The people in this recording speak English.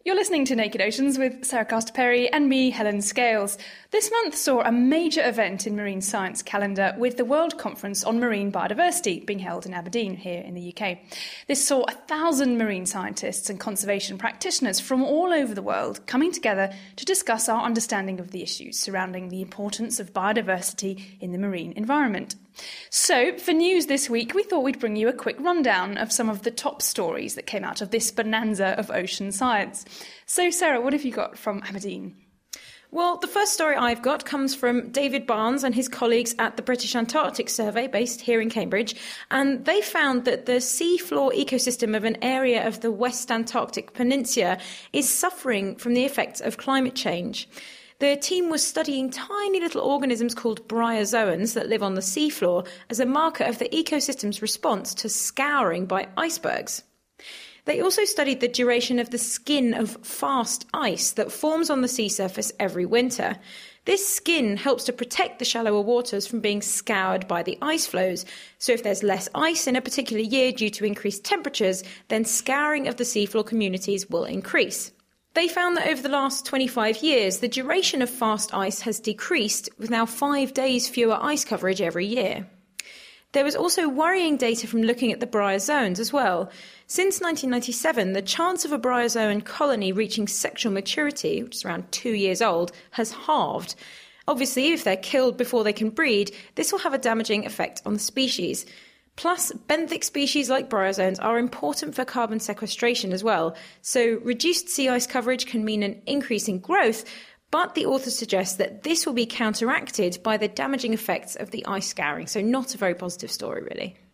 You're listening to Naked Oceans with Sarah Castor-Perry and me, Helen Scales. This month saw a major event in marine science calendar with the World Conference on Marine Biodiversity being held in Aberdeen here in the UK. This saw 1,000 marine scientists and conservation practitioners from all over the world coming together to discuss our understanding of the issues surrounding the importance of biodiversity in the marine environment. So, for news this week, we thought we'd bring you a quick rundown of some of the top stories that came out of this bonanza of ocean science. So, Sarah, what have you got from Aberdeen? Well, the first story I've got comes from David Barnes and his colleagues at the British Antarctic Survey, based here in Cambridge, and they found that the seafloor ecosystem of an area of the West Antarctic Peninsula is suffering from the effects of climate change. The team was studying tiny little organisms called bryozoans that live on the seafloor as a marker of the ecosystem's response to scouring by icebergs. They also studied the duration of the skin of fast ice that forms on the sea surface every winter. This skin helps to protect the shallower waters from being scoured by the ice flows. So if there's less ice in a particular year due to increased temperatures, then scouring of the seafloor communities will increase. They found that over the last 25 years, the duration of fast ice has decreased, with now 5 days fewer ice coverage every year. There was also worrying data from looking at the bryozoans as well. Since 1997, the chance of a bryozoan colony reaching sexual maturity, which is around 2 years old, has halved. Obviously, if they're killed before they can breed, this will have a damaging effect on the species. Plus, benthic species like bryozoans are important for carbon sequestration as well. So reduced sea ice coverage can mean an increase in growth, but the authors suggest that this will be counteracted by the damaging effects of the ice scouring. So not a very positive story, really.